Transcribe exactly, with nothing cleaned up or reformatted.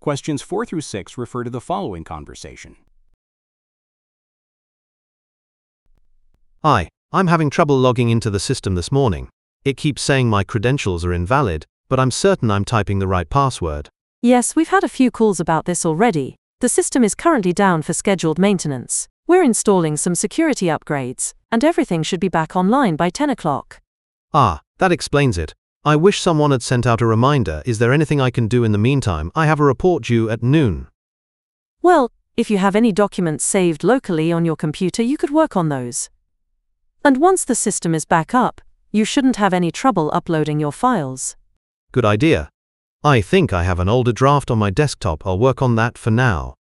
Questions four through six refer to the following conversation. Hi, I'm having trouble logging into the system this morning. It keeps saying my credentials are invalid, but I'm certain I'm typing the right password. Yes, we've had a few calls about this already. The system is currently down for scheduled maintenance. We're installing some security upgrades, and everything should be back online by ten o'clock. Ah, that explains it. I wish someone had sent out a reminder. Is there anything I can do in the meantime? I have a report due at noon. Well, if you have any documents saved locally on your computer, you could work on those. And once the system is back up, you shouldn't have any trouble uploading your files. Good idea. I think I have an older draft on my desktop. I'll work on that for now.